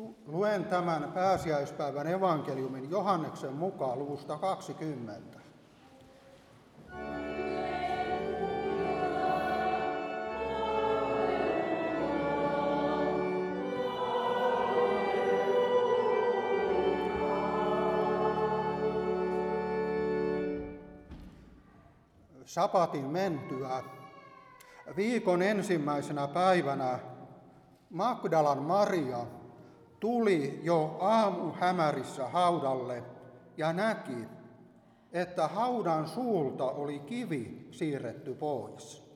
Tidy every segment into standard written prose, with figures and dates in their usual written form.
Luen tämän pääsiäispäivän evankeliumin Johanneksen mukaan luvusta 20. Sapatin mentyä viikon ensimmäisenä päivänä Magdalan Maria tuli jo aamuhämärissä haudalle ja näki, että haudan suulta oli kivi siirretty pois.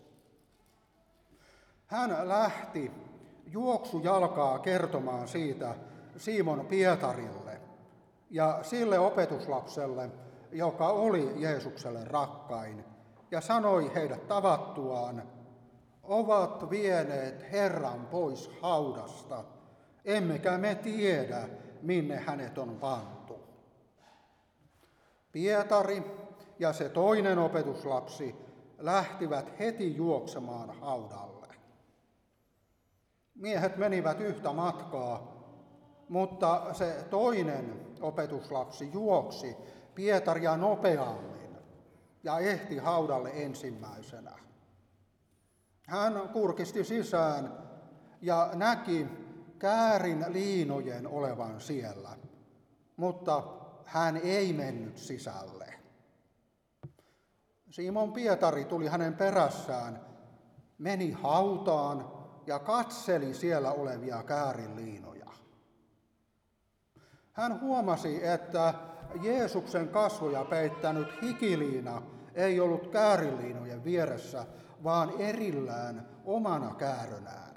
Hän lähti juoksujalkaa kertomaan siitä Simon Pietarille ja sille opetuslapselle, joka oli Jeesukselle rakkain, ja sanoi heidät tavattuaan: ovat vieneet Herran pois haudasta, emmekä me tiedä, minne hänet on pantu. Pietari ja se toinen opetuslapsi lähtivät heti juoksemaan haudalle. Miehet menivät yhtä matkaa, mutta se toinen opetuslapsi juoksi Pietaria nopeammin ja ehti haudalle ensimmäisenä. Hän kurkisti sisään ja näki käärin liinojen olevan siellä, mutta hän ei mennyt sisälle. Simon Pietari tuli hänen perässään, meni hautaan ja katseli siellä olevia käärinliinoja. Hän huomasi, että Jeesuksen kasvoja peittänyt hikiliina ei ollut käärinliinojen vieressä, vaan erillään omana käärönään.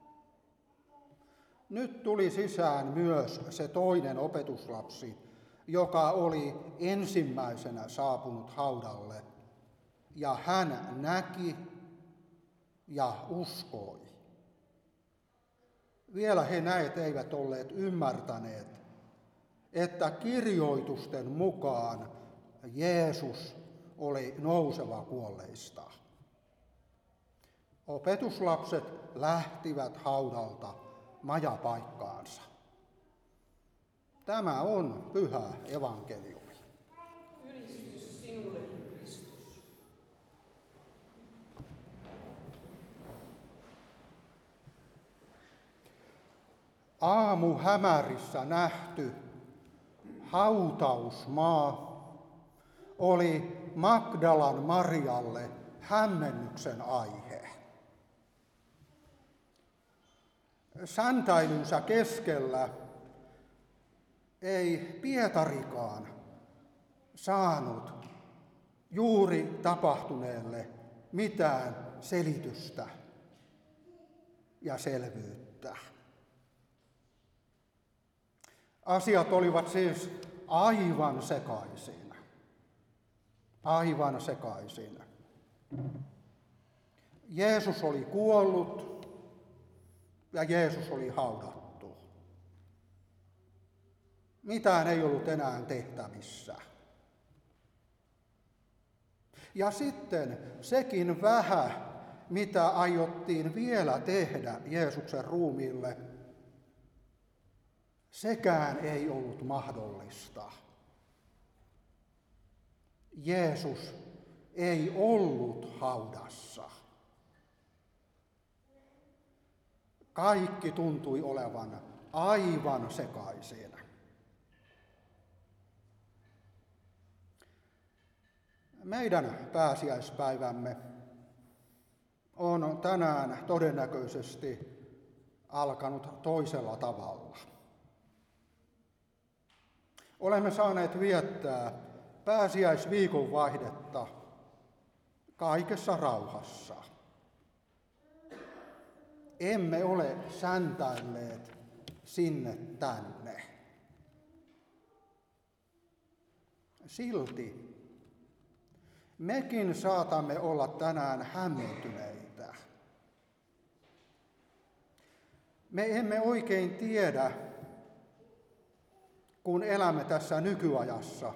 Nyt tuli sisään myös se toinen opetuslapsi, joka oli ensimmäisenä saapunut haudalle, ja hän näki ja uskoi. Vielä he näet eivät olleet ymmärtäneet, että kirjoitusten mukaan Jeesus oli nouseva kuolleista. Opetuslapset lähtivät haudalta majapaikkaansa. Tämä on pyhä evankeliumi. Ylistys sinulle, Kristus. Aamuhämärissä nähty hautausmaa oli Magdalan Marialle hämmennyksen aihe. Säntäilynsä keskellä ei Pietarikaan saanut juuri tapahtuneelle mitään selitystä ja selvyyttä. Asiat olivat siis aivan sekaisin. Aivan sekaisin. Jeesus oli kuollut ja Jeesus oli haudattu. Mitään ei ollut enää tehtävissä. Ja sitten sekin vähän, mitä aiottiin vielä tehdä Jeesuksen ruumiille, sekään ei ollut mahdollista. Jeesus ei ollut haudassa. Kaikki tuntui olevan aivan sekaisin. Meidän pääsiäispäivämme on tänään todennäköisesti alkanut toisella tavalla. Olemme saaneet viettää pääsiäisviikonvaihdetta kaikessa rauhassa. Emme ole säntäilleet sinne tänne. Silti mekin saatamme olla tänään hämmentyneitä. Me emme oikein tiedä, kun elämme tässä nykyajassa,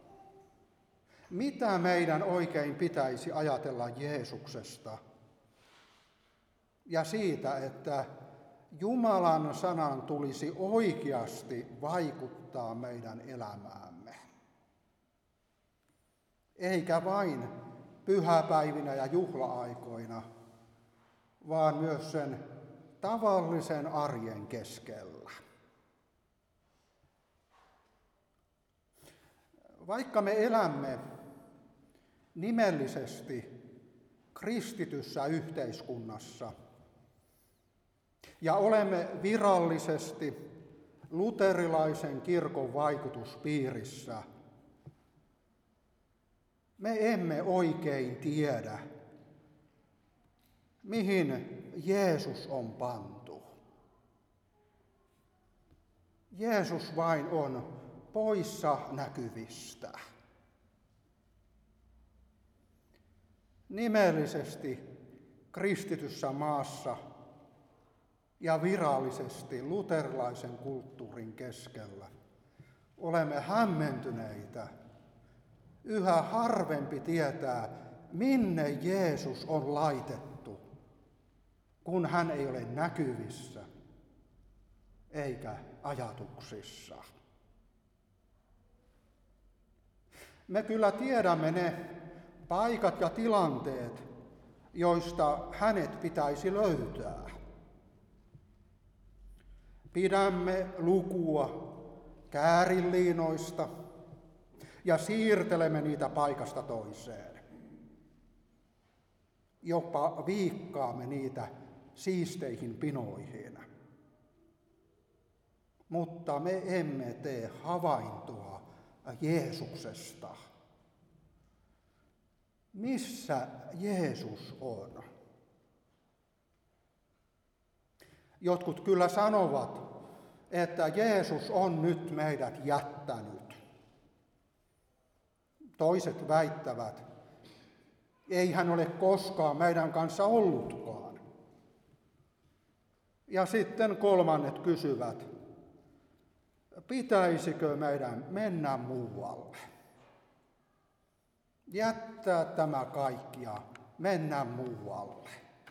mitä meidän oikein pitäisi ajatella Jeesuksesta ja siitä, että Jumalan sanan tulisi oikeasti vaikuttaa meidän elämäämme. Eikä vain pyhäpäivinä ja juhla-aikoina, vaan myös sen tavallisen arjen keskellä. Vaikka me elämme nimellisesti kristityssä yhteiskunnassa ja olemme virallisesti luterilaisen kirkon vaikutuspiirissä, me emme oikein tiedä, mihin Jeesus on pantu. Jeesus vain on poissa näkyvistä. Nimellisesti kristityssä maassa ja virallisesti luterilaisen kulttuurin keskellä olemme hämmentyneitä. Yhä harvempi tietää, minne Jeesus on laitettu, kun hän ei ole näkyvissä eikä ajatuksissa. Me kyllä tiedämme ne paikat ja tilanteet, joista hänet pitäisi löytää. Pidämme lukua käärinliinoista ja siirtelemme niitä paikasta toiseen. Jopa viikkaamme niitä siisteihin pinoihin. Mutta me emme tee havaintoa Jeesuksesta. Missä Jeesus on? Jotkut kyllä sanovat, että Jeesus on nyt meidät jättänyt. Toiset väittävät, ei hän ole koskaan meidän kanssa ollutkaan. Ja sitten kolmannet kysyvät, pitäisikö meidän mennä muualle? Jättää tämä kaikki ja mennä muualle.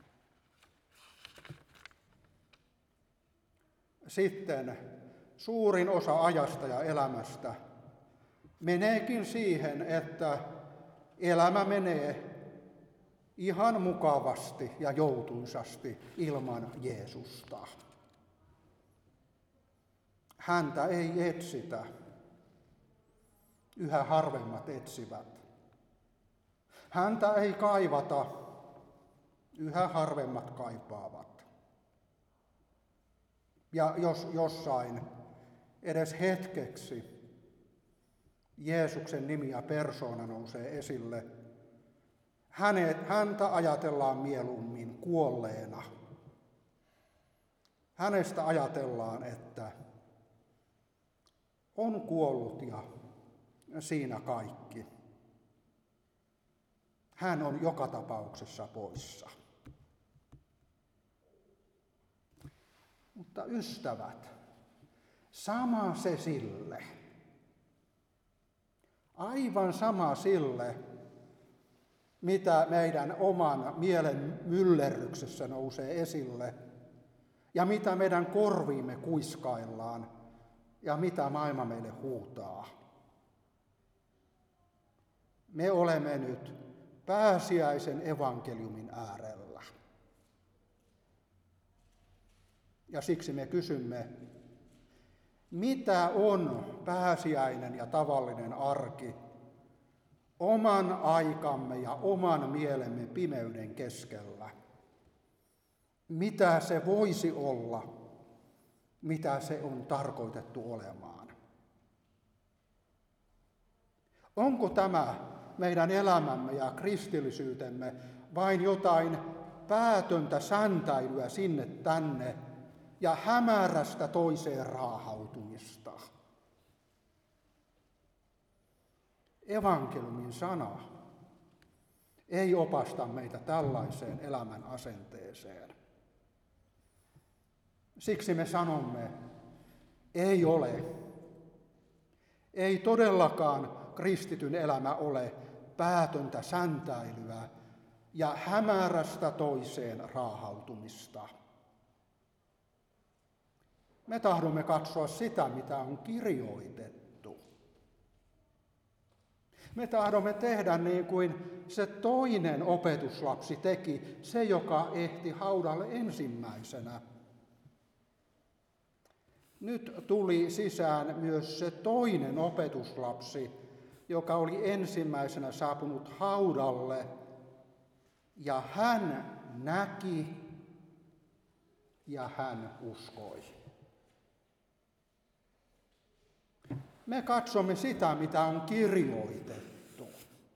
Sitten suurin osa ajasta ja elämästä meneekin siihen, että elämä menee ihan mukavasti ja joutuisasti ilman Jeesusta. Häntä ei etsitä. Yhä harvemmat etsivät. Häntä ei kaivata. Yhä harvemmat kaipaavat. Ja jos jossain edes hetkeksi Jeesuksen nimi ja persoona nousee esille, häntä ajatellaan mieluummin kuolleena. Hänestä ajatellaan, että on kuollut ja siinä kaikki. Hän on joka tapauksessa poissa. Mutta ystävät, sama se sille. Aivan sama sille, mitä meidän oman mielen myllerryksessä nousee esille ja mitä meidän korviimme kuiskaillaan ja mitä maailma meille huutaa. Me olemme nyt pääsiäisen evankeliumin äärellä. Ja siksi me kysymme, mitä on pääsiäinen ja tavallinen arki oman aikamme ja oman mielemme pimeyden keskellä? Mitä se voisi olla, mitä se on tarkoitettu olemaan? Onko tämä meidän elämämme ja kristillisyytemme vain jotain päätöntä säntäilyä sinne tänne ja hämärästä toiseen raahautumista? Evankeliumin sana ei opasta meitä tällaiseen elämän asenteeseen. Siksi me sanomme, ei ole. Ei todellakaan kristityn elämä ole päätöntä säntäilyä ja hämärästä toiseen raahautumista. Me tahdomme katsoa sitä, mitä on kirjoitettu. Me tahdomme tehdä niin kuin se toinen opetuslapsi teki, se joka ehti haudalle ensimmäisenä. Nyt tuli sisään myös se toinen opetuslapsi, joka oli ensimmäisenä saapunut haudalle, ja hän näki ja hän uskoi. Me katsomme sitä, mitä on kirjoitettu.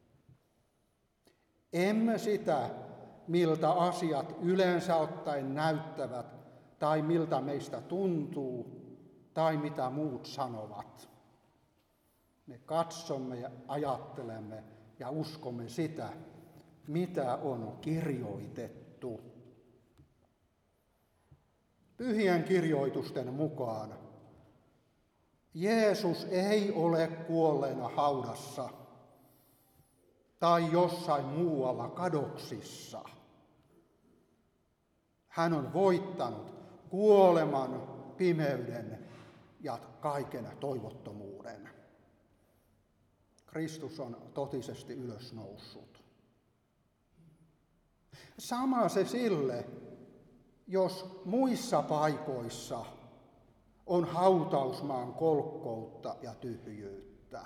Emme sitä, miltä asiat yleensä ottaen näyttävät, tai miltä meistä tuntuu, tai mitä muut sanovat. Me katsomme ja ajattelemme ja uskomme sitä, mitä on kirjoitettu. Pyhien kirjoitusten mukaan Jeesus ei ole kuolleena haudassa tai jossain muualla kadoksissa. Hän on voittanut kuoleman, pimeyden ja kaiken toivottomuuden. Kristus on totisesti ylösnoussut. Sama se sille, jos muissa paikoissa on hautausmaan kolkkoutta ja tyhjyyttä.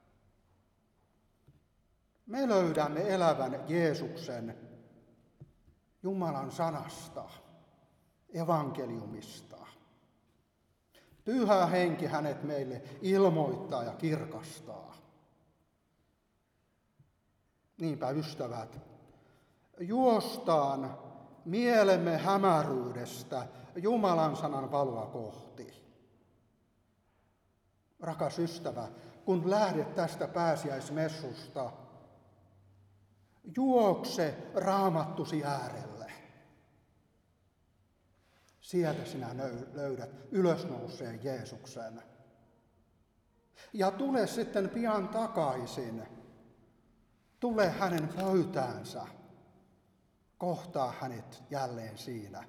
Me löydämme elävän Jeesuksen Jumalan sanasta, evankeliumista. Pyhä henki hänet meille ilmoittaa ja kirkastaa. Niinpä ystävät, juostaan mielemme hämäryydestä Jumalan sanan valoa kohti. Rakas ystävä, kun lähdet tästä pääsiäismessusta, juokse raamattusi äärelle. Sieltä sinä löydät ylösnouseen Jeesuksen. Ja tule sitten pian takaisin. Tule hänen pöytäänsä. Kohtaa hänet jälleen siinä.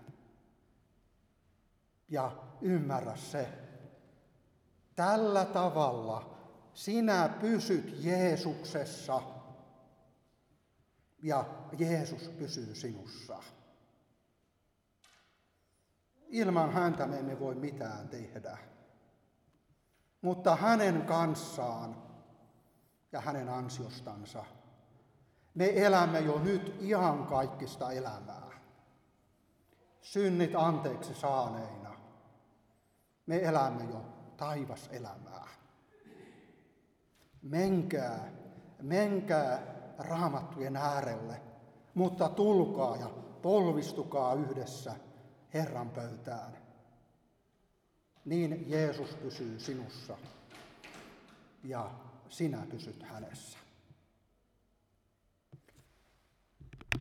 Ja ymmärrä se. Tällä tavalla sinä pysyt Jeesuksessa ja Jeesus pysyy sinussa. Ilman häntä me emme voi mitään tehdä, mutta hänen kanssaan ja hänen ansiostansa me elämme jo nyt iankaikkista elämää. Synnit anteeksi saaneina me elämme jo taivaselämää. Menkää raamattujen äärelle, mutta tulkaa ja polvistukaa yhdessä Herran pöytään. Niin Jeesus pysyy sinussa ja sinä pysyt hänessä.